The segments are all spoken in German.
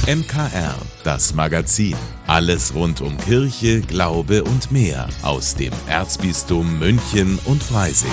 MKR, das Magazin. Alles rund um Kirche, Glaube und mehr aus dem Erzbistum München und Freising.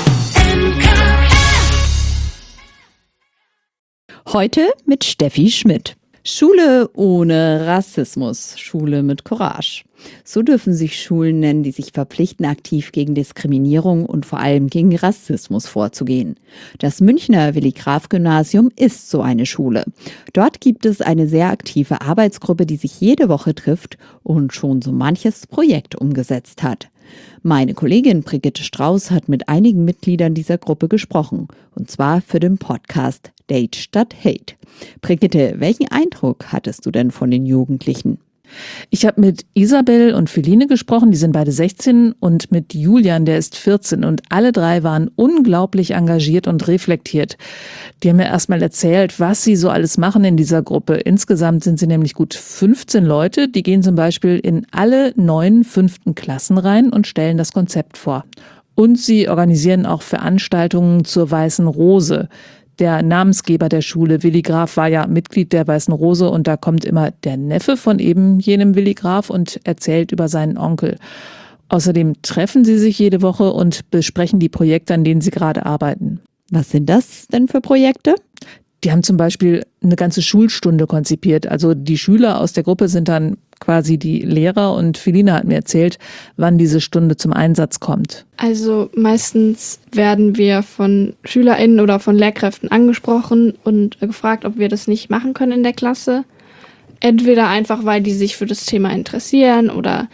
Heute mit Steffi Schmidt. Schule ohne Rassismus, Schule mit Courage. So dürfen sich Schulen nennen, die sich verpflichten, aktiv gegen Diskriminierung und vor allem gegen Rassismus vorzugehen. Das Münchner Willi-Graf-Gymnasium ist so eine Schule. Dort gibt es eine sehr aktive Arbeitsgruppe, die sich jede Woche trifft und schon so manches Projekt umgesetzt hat. Meine Kollegin Brigitte Strauß hat mit einigen Mitgliedern dieser Gruppe gesprochen, und zwar für den Podcast Date statt Hate. Brigitte, welchen Eindruck hattest du denn von den Jugendlichen? Ich habe mit Isabel und Feline gesprochen, die sind beide 16, und mit Julian, der ist 14, und alle drei waren unglaublich engagiert und reflektiert. Die haben mir erstmal erzählt, was sie so alles machen in dieser Gruppe. Insgesamt sind sie nämlich gut 15 Leute, die gehen zum Beispiel in alle 9 5. Klassen rein und stellen das Konzept vor. Und sie organisieren auch Veranstaltungen zur Weißen Rose. Der Namensgeber der Schule, Willi Graf, war ja Mitglied der Weißen Rose, und da kommt immer der Neffe von eben jenem Willi Graf und erzählt über seinen Onkel. Außerdem treffen sie sich jede Woche und besprechen die Projekte, an denen sie gerade arbeiten. Was sind das denn für Projekte? Die haben zum Beispiel eine ganze Schulstunde konzipiert. Also die Schüler aus der Gruppe sind dann quasi die Lehrer, und Feline hat mir erzählt, wann diese Stunde zum Einsatz kommt. Also meistens werden wir von SchülerInnen oder von Lehrkräften angesprochen und gefragt, ob wir das nicht machen können in der Klasse. Entweder einfach, weil die sich für das Thema interessieren oder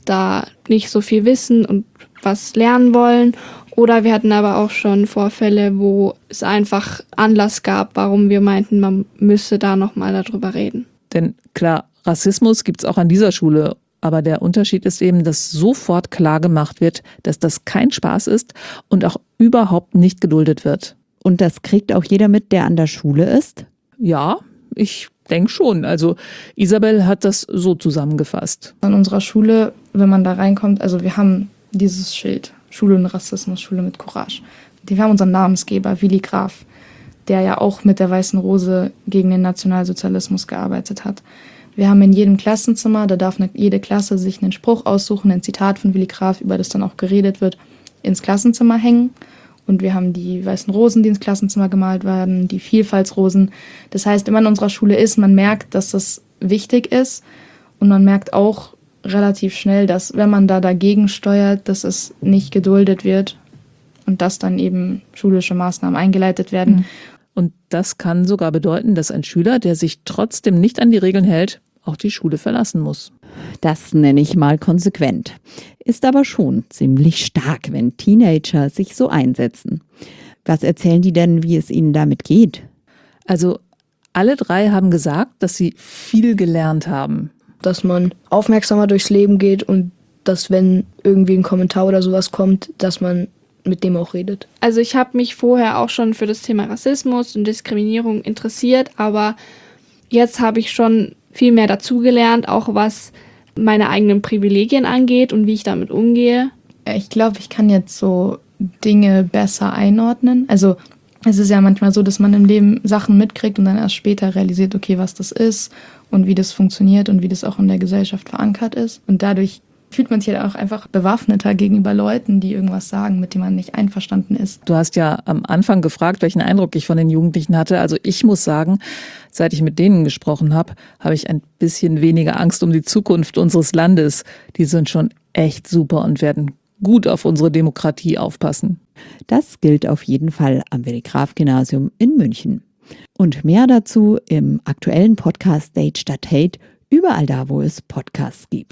da nicht so viel wissen und was lernen wollen. Oder wir hatten aber auch schon Vorfälle, wo es einfach Anlass gab, warum wir meinten, man müsse da nochmal darüber reden. Denn klar, Rassismus gibt es auch an dieser Schule. Aber der Unterschied ist eben, dass sofort klar gemacht wird, dass das kein Spaß ist und auch überhaupt nicht geduldet wird. Und das kriegt auch jeder mit, der an der Schule ist? Ja, ich denke schon. Also Isabel hat das so zusammengefasst. An unserer Schule, wenn man da reinkommt, also wir haben dieses Schild, Schule ohne Rassismus, Schule mit Courage. Wir haben unseren Namensgeber, Willi Graf, der ja auch mit der Weißen Rose gegen den Nationalsozialismus gearbeitet hat. Wir haben in jedem Klassenzimmer, da darf jede Klasse sich einen Spruch aussuchen, ein Zitat von Willi Graf, über das dann auch geredet wird, ins Klassenzimmer hängen. Und wir haben die weißen Rosen, die ins Klassenzimmer gemalt werden, die Vielfaltsrosen. Das heißt, wenn man in unserer Schule ist, man merkt, dass das wichtig ist. Und man merkt auch relativ schnell, dass wenn man da dagegen steuert, dass es nicht geduldet wird und dass dann eben schulische Maßnahmen eingeleitet werden. Und das kann sogar bedeuten, dass ein Schüler, der sich trotzdem nicht an die Regeln hält, auch die Schule verlassen muss. Das nenne ich mal konsequent. Ist aber schon ziemlich stark, wenn Teenager sich so einsetzen. Was erzählen die denn, wie es ihnen damit geht? Also alle drei haben gesagt, dass sie viel gelernt haben. Dass man aufmerksamer durchs Leben geht und dass, wenn irgendwie ein Kommentar oder sowas kommt, dass man mit dem auch redet. Also ich habe mich vorher auch schon für das Thema Rassismus und Diskriminierung interessiert, aber jetzt habe ich schon viel mehr dazugelernt, auch was meine eigenen Privilegien angeht und wie ich damit umgehe. Ich glaube, ich kann jetzt so Dinge besser einordnen. Also es ist ja manchmal so, dass man im Leben Sachen mitkriegt und dann erst später realisiert, okay, was das ist und wie das funktioniert und wie das auch in der Gesellschaft verankert ist. Und dadurch fühlt man sich ja auch einfach bewaffneter gegenüber Leuten, die irgendwas sagen, mit denen man nicht einverstanden ist. Du hast ja am Anfang gefragt, welchen Eindruck ich von den Jugendlichen hatte. Also ich muss sagen, seit ich mit denen gesprochen habe, habe ich ein bisschen weniger Angst um die Zukunft unseres Landes. Die sind schon echt super und werden gut auf unsere Demokratie aufpassen. Das gilt auf jeden Fall am Willi-Graf-Gymnasium in München. Und mehr dazu im aktuellen Podcast Date statt Hate, überall da, wo es Podcasts gibt.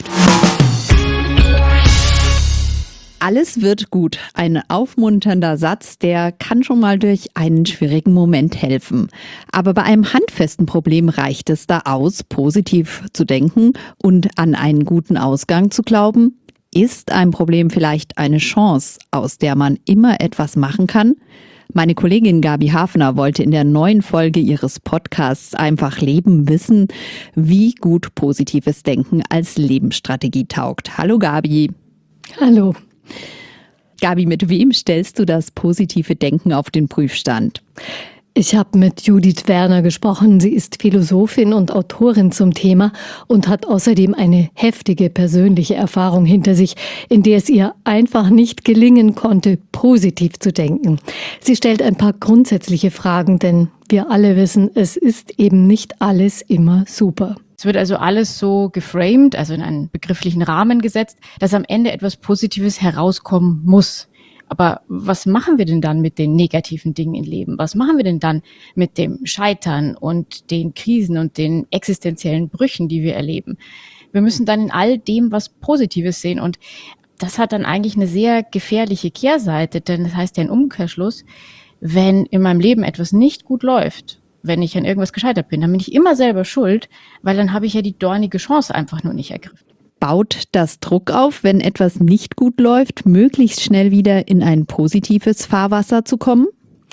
Alles wird gut. Ein aufmunternder Satz, der kann schon mal durch einen schwierigen Moment helfen. Aber bei einem handfesten Problem reicht es da aus, positiv zu denken und an einen guten Ausgang zu glauben. Ist ein Problem vielleicht eine Chance, aus der man immer etwas machen kann? Meine Kollegin Gabi Hafner wollte in der neuen Folge ihres Podcasts Einfach Leben wissen, wie gut positives Denken als Lebensstrategie taugt. Hallo Gabi. Hallo. Gabi, mit wem stellst du das positive Denken auf den Prüfstand? Ich habe mit Judith Werner gesprochen. Sie ist Philosophin und Autorin zum Thema und hat außerdem eine heftige persönliche Erfahrung hinter sich, in der es ihr einfach nicht gelingen konnte, positiv zu denken. Sie stellt ein paar grundsätzliche Fragen, denn wir alle wissen, es ist eben nicht alles immer super. Es wird also alles so geframed, also in einen begrifflichen Rahmen gesetzt, dass am Ende etwas Positives herauskommen muss. Aber was machen wir denn dann mit den negativen Dingen im Leben? Was machen wir denn dann mit dem Scheitern und den Krisen und den existenziellen Brüchen, die wir erleben? Wir müssen dann in all dem was Positives sehen und das hat dann eigentlich eine sehr gefährliche Kehrseite, denn das heißt ja im Umkehrschluss, wenn in meinem Leben etwas nicht gut läuft, wenn ich an irgendwas gescheitert bin, dann bin ich immer selber schuld, weil dann habe ich ja die dornige Chance einfach nur nicht ergriffen. Baut das Druck auf, wenn etwas nicht gut läuft, möglichst schnell wieder in ein positives Fahrwasser zu kommen?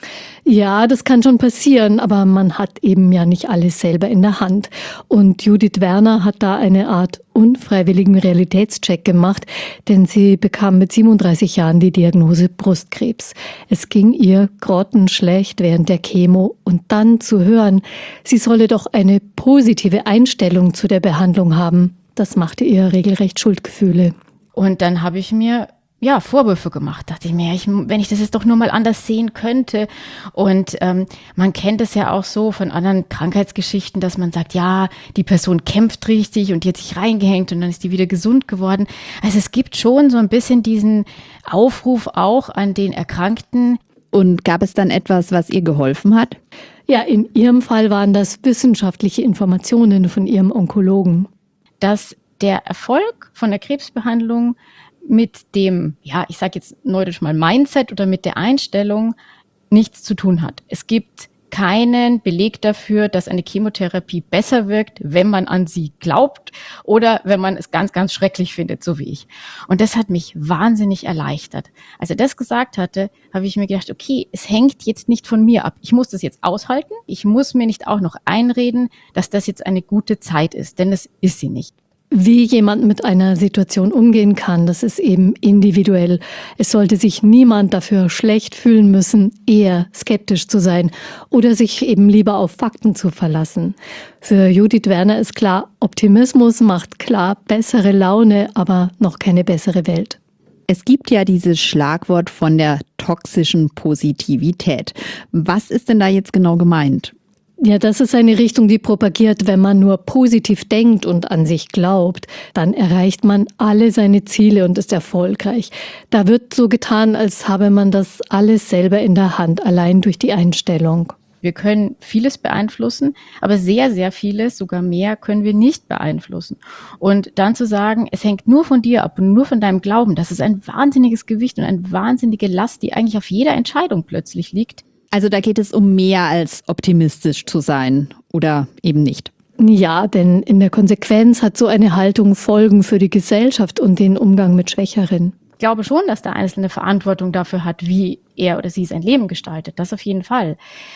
Ja, das kann schon passieren, aber man hat eben ja nicht alles selber in der Hand. Und Judith Werner hat da eine Art unfreiwilligen Realitätscheck gemacht, denn sie bekam mit 37 Jahren die Diagnose Brustkrebs. Es ging ihr grottenschlecht während der Chemo und dann zu hören, sie solle doch eine positive Einstellung zu der Behandlung haben, das machte ihr regelrecht Schuldgefühle. Und dann habe ich mir Vorwürfe gemacht. Dachte ich mir, wenn ich das jetzt doch nur mal anders sehen könnte. Und man kennt es ja auch so von anderen Krankheitsgeschichten, dass man sagt, ja, die Person kämpft richtig und die hat sich reingehängt und dann ist die wieder gesund geworden. Also es gibt schon so ein bisschen diesen Aufruf auch an den Erkrankten. Und gab es dann etwas, was ihr geholfen hat? Ja, in ihrem Fall waren das wissenschaftliche Informationen von ihrem Onkologen. Dass der Erfolg von der Krebsbehandlung mit dem, ich sage jetzt neudeutsch mal Mindset oder mit der Einstellung nichts zu tun hat. Es gibt keinen Beleg dafür, dass eine Chemotherapie besser wirkt, wenn man an sie glaubt oder wenn man es ganz, ganz schrecklich findet, so wie ich. Und das hat mich wahnsinnig erleichtert. Als er das gesagt hatte, habe ich mir gedacht, okay, es hängt jetzt nicht von mir ab. Ich muss das jetzt aushalten. Ich muss mir nicht auch noch einreden, dass das jetzt eine gute Zeit ist, denn das ist sie nicht. Wie jemand mit einer Situation umgehen kann, das ist eben individuell. Es sollte sich niemand dafür schlecht fühlen müssen, eher skeptisch zu sein oder sich eben lieber auf Fakten zu verlassen. Für Judith Werner ist klar, Optimismus macht klar bessere Laune, aber noch keine bessere Welt. Es gibt ja dieses Schlagwort von der toxischen Positivität. Was ist denn da jetzt genau gemeint? Ja, das ist eine Richtung, die propagiert, wenn man nur positiv denkt und an sich glaubt, dann erreicht man alle seine Ziele und ist erfolgreich. Da wird so getan, als habe man das alles selber in der Hand, allein durch die Einstellung. Wir können vieles beeinflussen, aber sehr, sehr vieles, sogar mehr, können wir nicht beeinflussen. Und dann zu sagen, es hängt nur von dir ab und nur von deinem Glauben, das ist ein wahnsinniges Gewicht und eine wahnsinnige Last, die eigentlich auf jeder Entscheidung plötzlich liegt. Also da geht es um mehr als optimistisch zu sein oder eben nicht. Ja, denn in der Konsequenz hat so eine Haltung Folgen für die Gesellschaft und den Umgang mit Schwächeren. Ich glaube schon, dass der Einzelne Verantwortung dafür hat, wie er oder sie sein Leben gestaltet. Das auf jeden Fall.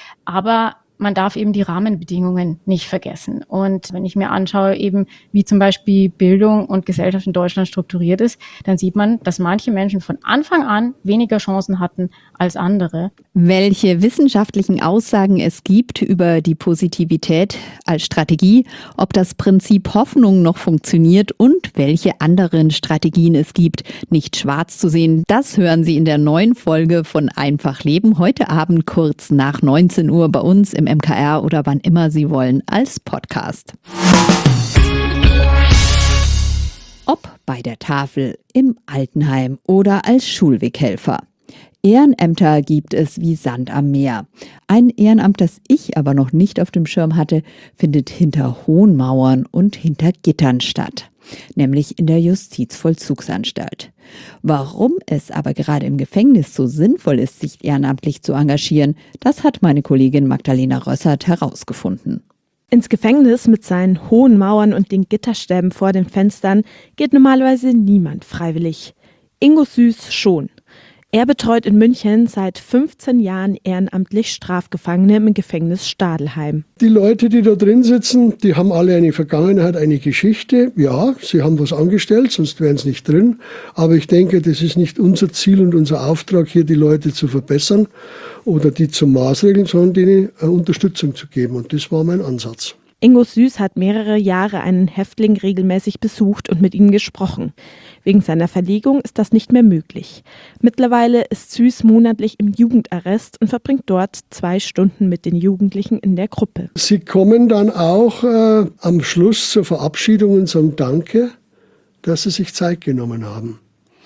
Aber man darf eben die Rahmenbedingungen nicht vergessen. Und wenn ich mir anschaue, eben wie zum Beispiel Bildung und Gesellschaft in Deutschland strukturiert ist, dann sieht man, dass manche Menschen von Anfang an weniger Chancen hatten als andere. Welche wissenschaftlichen Aussagen es gibt über die Positivität als Strategie, ob das Prinzip Hoffnung noch funktioniert und welche anderen Strategien es gibt, nicht schwarz zu sehen, das hören Sie in der neuen Folge von Einfach Leben heute Abend kurz nach 19 Uhr bei uns im MKR oder wann immer Sie wollen als Podcast. Ob bei der Tafel, im Altenheim oder als Schulweghelfer. Ehrenämter gibt es wie Sand am Meer. Ein Ehrenamt, das ich aber noch nicht auf dem Schirm hatte, findet hinter hohen Mauern und hinter Gittern statt, nämlich in der Justizvollzugsanstalt. Warum es aber gerade im Gefängnis so sinnvoll ist, sich ehrenamtlich zu engagieren, das hat meine Kollegin Magdalena Rössert herausgefunden. Ins Gefängnis mit seinen hohen Mauern und den Gitterstäben vor den Fenstern geht normalerweise niemand freiwillig. Ingo Süß schon. Er betreut in München seit 15 Jahren ehrenamtlich Strafgefangene im Gefängnis Stadelheim. Die Leute, die da drin sitzen, die haben alle eine Vergangenheit, eine Geschichte. Ja, sie haben was angestellt, sonst wären sie nicht drin. Aber ich denke, das ist nicht unser Ziel und unser Auftrag, hier die Leute zu verbessern oder die zu maßregeln, sondern denen Unterstützung zu geben. Und das war mein Ansatz. Ingo Süß hat mehrere Jahre einen Häftling regelmäßig besucht und mit ihm gesprochen. Wegen seiner Verlegung ist das nicht mehr möglich. Mittlerweile ist Süß monatlich im Jugendarrest und verbringt dort 2 Stunden mit den Jugendlichen in der Gruppe. Sie kommen dann auch am Schluss zur Verabschiedung und sagen Danke, dass sie sich Zeit genommen haben.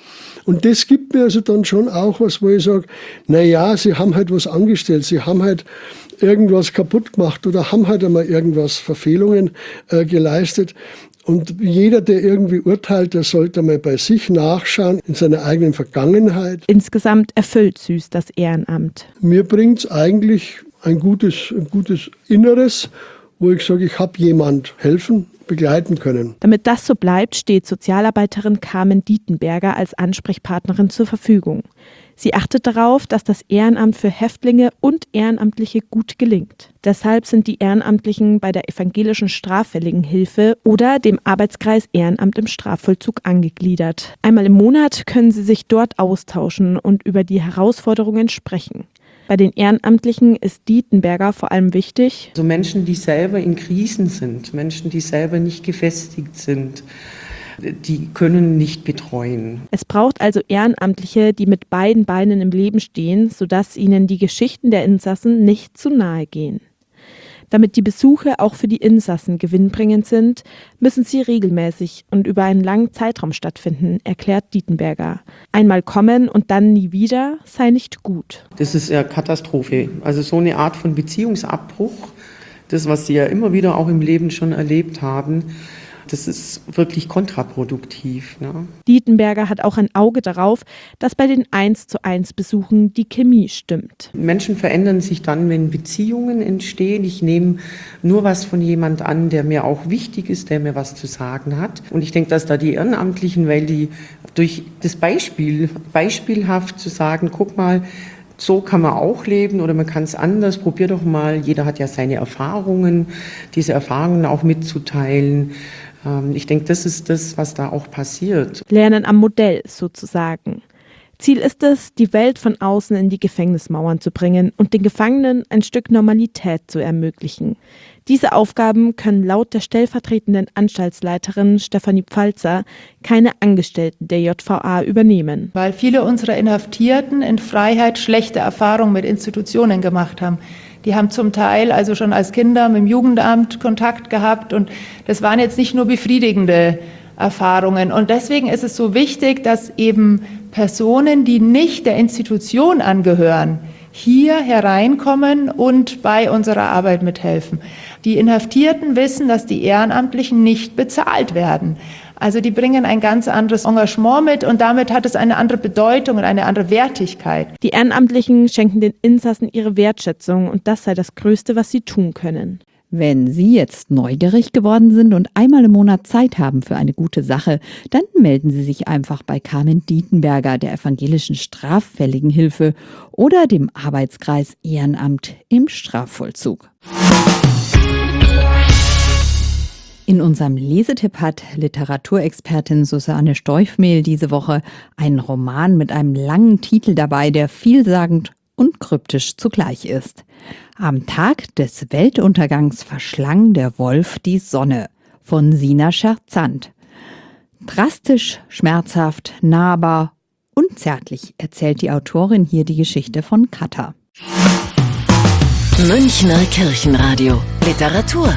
Und das gibt mir also dann schon auch was, wo ich sage, naja, sie haben halt was angestellt, sie haben halt irgendwas kaputt gemacht oder haben halt einmal irgendwas, Verfehlungen geleistet. Und jeder, der irgendwie urteilt, der sollte mal bei sich nachschauen, in seiner eigenen Vergangenheit. Insgesamt erfüllt Süß das Ehrenamt. Mir bringt es eigentlich ein gutes Inneres, wo ich sage, ich habe jemand helfen, begleiten können. Damit das so bleibt, steht Sozialarbeiterin Carmen Dietenberger als Ansprechpartnerin zur Verfügung. Sie achtet darauf, dass das Ehrenamt für Häftlinge und Ehrenamtliche gut gelingt. Deshalb sind die Ehrenamtlichen bei der Evangelischen Straffälligenhilfe oder dem Arbeitskreis Ehrenamt im Strafvollzug angegliedert. Einmal im Monat können sie sich dort austauschen und über die Herausforderungen sprechen. Bei den Ehrenamtlichen ist Dietenberger vor allem wichtig. Also Menschen, die selber in Krisen sind, Menschen, die selber nicht gefestigt sind, die können nicht betreuen. Es braucht also Ehrenamtliche, die mit beiden Beinen im Leben stehen, sodass ihnen die Geschichten der Insassen nicht zu nahe gehen. Damit die Besuche auch für die Insassen gewinnbringend sind, müssen sie regelmäßig und über einen langen Zeitraum stattfinden, erklärt Dietenberger. Einmal kommen und dann nie wieder sei nicht gut. Das ist eine Katastrophe. Also so eine Art von Beziehungsabbruch, das, was Sie ja immer wieder auch im Leben schon erlebt haben, das ist wirklich kontraproduktiv. Ne? Dietenberger hat auch ein Auge darauf, dass bei den 1:1 Besuchen die Chemie stimmt. Menschen verändern sich dann, wenn Beziehungen entstehen. Ich nehme nur was von jemand an, der mir auch wichtig ist, der mir was zu sagen hat. Und ich denke, dass da die Ehrenamtlichen, weil die durch das beispielhaft zu sagen, guck mal, so kann man auch leben oder man kann es anders, probier doch mal. Jeder hat ja seine Erfahrungen, diese Erfahrungen auch mitzuteilen. Ich denke, das ist das, was da auch passiert. Lernen am Modell sozusagen. Ziel ist es, die Welt von außen in die Gefängnismauern zu bringen und den Gefangenen ein Stück Normalität zu ermöglichen. Diese Aufgaben können laut der stellvertretenden Anstaltsleiterin Stefanie Pfalzer keine Angestellten der JVA übernehmen. Weil viele unserer Inhaftierten in Freiheit schlechte Erfahrungen mit Institutionen gemacht haben. Die haben zum Teil also schon als Kinder mit dem Jugendamt Kontakt gehabt und das waren jetzt nicht nur befriedigende Erfahrungen. Und deswegen ist es so wichtig, dass eben Personen, die nicht der Institution angehören, hier hereinkommen und bei unserer Arbeit mithelfen. Die Inhaftierten wissen, dass die Ehrenamtlichen nicht bezahlt werden. Also die bringen ein ganz anderes Engagement mit und damit hat es eine andere Bedeutung und eine andere Wertigkeit. Die Ehrenamtlichen schenken den Insassen ihre Wertschätzung und das sei das Größte, was sie tun können. Wenn Sie jetzt neugierig geworden sind und einmal im Monat Zeit haben für eine gute Sache, dann melden Sie sich einfach bei Carmen Dietenberger der Evangelischen Straffälligenhilfe oder dem Arbeitskreis Ehrenamt im Strafvollzug. In unserem Lesetipp hat Literaturexpertin Susanne Steufmehl diese Woche einen Roman mit einem langen Titel dabei, der vielsagend und kryptisch zugleich ist. Am Tag des Weltuntergangs verschlang der Wolf die Sonne von Sina Scherzand. Drastisch, schmerzhaft, nahbar und zärtlich erzählt die Autorin hier die Geschichte von Katha. Münchner Kirchenradio Literatur.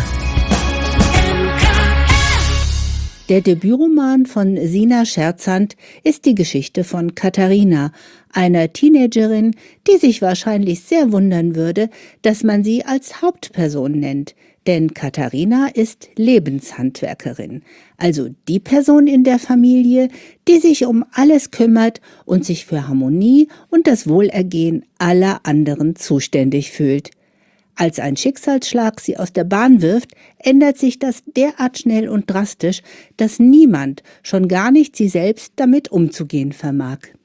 Der Debütroman von Sina Scherzand ist die Geschichte von Katharina, einer Teenagerin, die sich wahrscheinlich sehr wundern würde, dass man sie als Hauptperson nennt. Denn Katharina ist Lebenshandwerkerin, also die Person in der Familie, die sich um alles kümmert und sich für Harmonie und das Wohlergehen aller anderen zuständig fühlt. Als ein Schicksalsschlag sie aus der Bahn wirft, ändert sich das derart schnell und drastisch, dass niemand, schon gar nicht sie selbst, damit umzugehen vermag.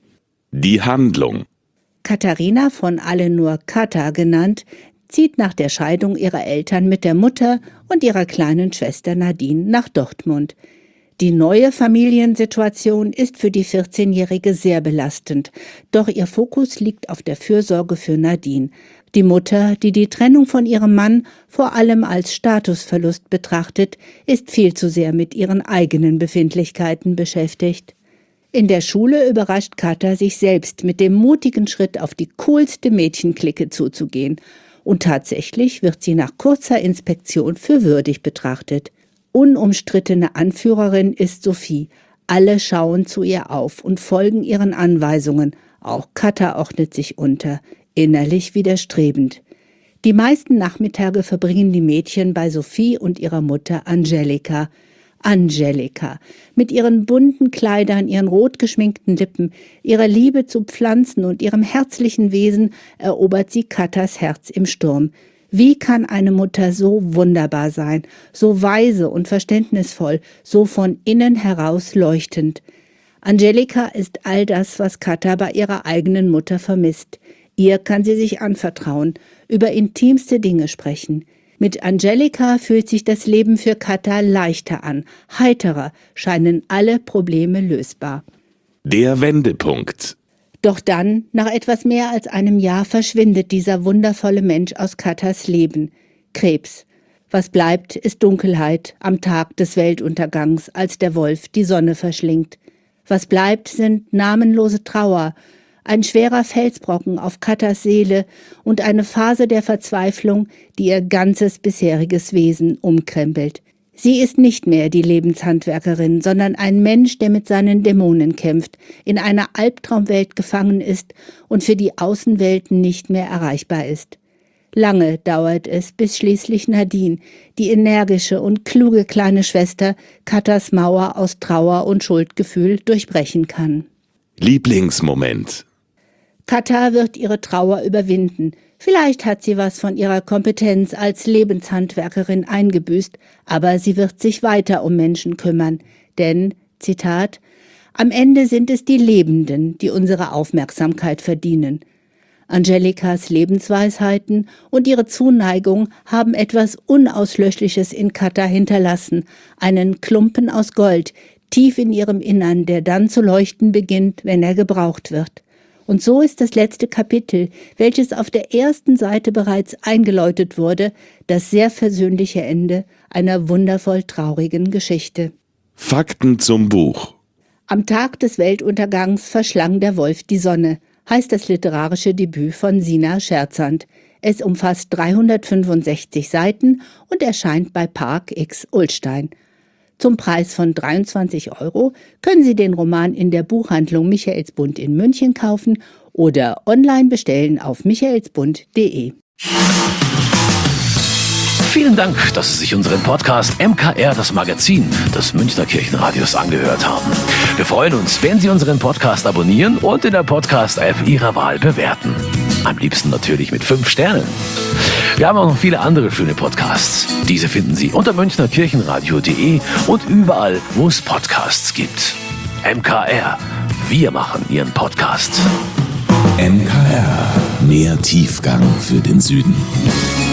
Die Handlung. Katharina, von allen nur Kata genannt, zieht nach der Scheidung ihrer Eltern mit der Mutter und ihrer kleinen Schwester Nadine nach Dortmund. Die neue Familiensituation ist für die 14-Jährige sehr belastend, doch ihr Fokus liegt auf der Fürsorge für Nadine. Die Mutter, die die Trennung von ihrem Mann vor allem als Statusverlust betrachtet, ist viel zu sehr mit ihren eigenen Befindlichkeiten beschäftigt. In der Schule überrascht Kata sich selbst mit dem mutigen Schritt, auf die coolste Mädchenklicke zuzugehen. Und tatsächlich wird sie nach kurzer Inspektion für würdig betrachtet. Unumstrittene Anführerin ist Sophie. Alle schauen zu ihr auf und folgen ihren Anweisungen. Auch Kata ordnet sich unter, innerlich widerstrebend. Die meisten Nachmittage verbringen die Mädchen bei Sophie und ihrer Mutter Angelika. Angelika, mit ihren bunten Kleidern, ihren rot geschminkten Lippen, ihrer Liebe zu Pflanzen und ihrem herzlichen Wesen erobert sie Katas Herz im Sturm. Wie kann eine Mutter so wunderbar sein, so weise und verständnisvoll, so von innen heraus leuchtend? Angelika ist all das, was Kata bei ihrer eigenen Mutter vermisst. Ihr kann sie sich anvertrauen, über intimste Dinge sprechen. Mit Angelika fühlt sich das Leben für Kata leichter an, heiterer, scheinen alle Probleme lösbar. Der Wendepunkt. Doch dann, nach etwas mehr als einem Jahr, verschwindet dieser wundervolle Mensch aus Katas Leben. Krebs. Was bleibt, ist Dunkelheit am Tag des Weltuntergangs, als der Wolf die Sonne verschlingt. Was bleibt, sind namenlose Trauer, ein schwerer Felsbrocken auf Katas Seele und eine Phase der Verzweiflung, die ihr ganzes bisheriges Wesen umkrempelt. Sie ist nicht mehr die Lebenshandwerkerin, sondern ein Mensch, der mit seinen Dämonen kämpft, in einer Albtraumwelt gefangen ist und für die Außenwelt nicht mehr erreichbar ist. Lange dauert es, bis schließlich Nadine, die energische und kluge kleine Schwester, Katas Mauer aus Trauer und Schuldgefühl durchbrechen kann. Lieblingsmoment. Kata wird ihre Trauer überwinden. Vielleicht hat sie was von ihrer Kompetenz als Lebenshandwerkerin eingebüßt, aber sie wird sich weiter um Menschen kümmern. Denn, Zitat, am Ende sind es die Lebenden, die unsere Aufmerksamkeit verdienen. Angelikas Lebensweisheiten und ihre Zuneigung haben etwas Unauslöschliches in Kata hinterlassen, einen Klumpen aus Gold, tief in ihrem Innern, der dann zu leuchten beginnt, wenn er gebraucht wird. Und so ist das letzte Kapitel, welches auf der ersten Seite bereits eingeläutet wurde, das sehr versöhnliche Ende einer wundervoll traurigen Geschichte. Fakten zum Buch. Am Tag des Weltuntergangs verschlang der Wolf die Sonne, heißt das literarische Debüt von Sina Scherzand. Es umfasst 365 Seiten und erscheint bei Park X Ullstein. Zum Preis von 23 € können Sie den Roman in der Buchhandlung Michaelsbund in München kaufen oder online bestellen auf michaelsbund.de. Vielen Dank, dass Sie sich unseren Podcast MKR, das Magazin des Münchner Kirchenradios, angehört haben. Wir freuen uns, wenn Sie unseren Podcast abonnieren und in der Podcast-App Ihrer Wahl bewerten. Am liebsten natürlich mit 5 Sternen. Wir haben auch noch viele andere schöne Podcasts. Diese finden Sie unter münchnerkirchenradio.de und überall, wo es Podcasts gibt. MKR, wir machen Ihren Podcast. MKR, mehr Tiefgang für den Süden.